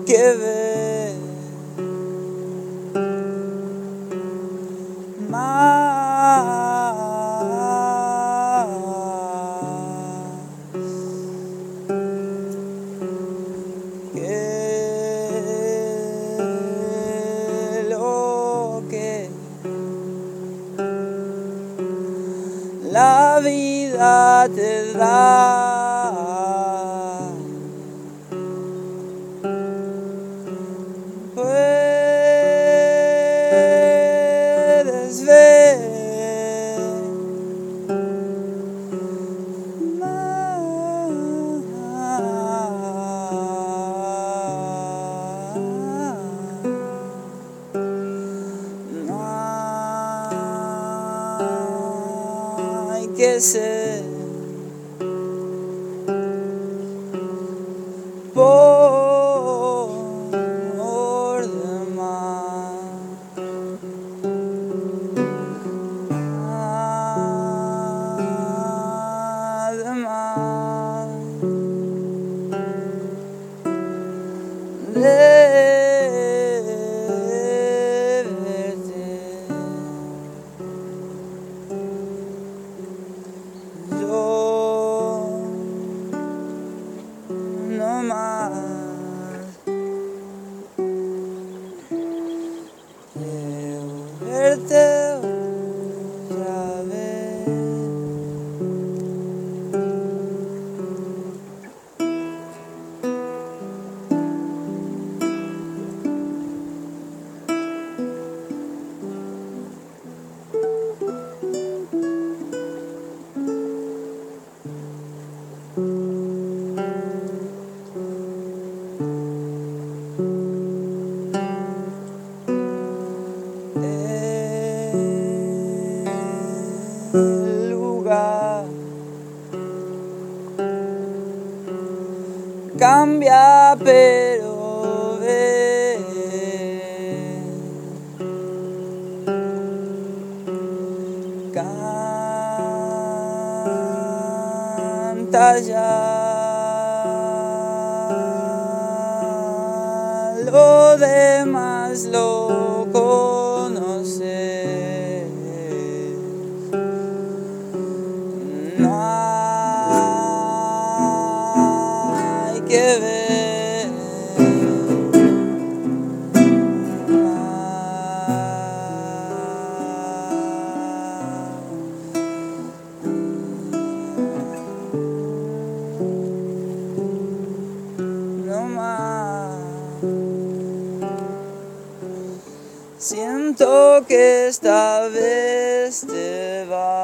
que ver más que lo que la vida te da. Puedes ver no hay que ser por demás de verte. Yo no más quiero verte otra vez. El lugar cambia, pero ve canta ya lo demás lo conoces. No hay que ver no más. Siento que esta vez te vas.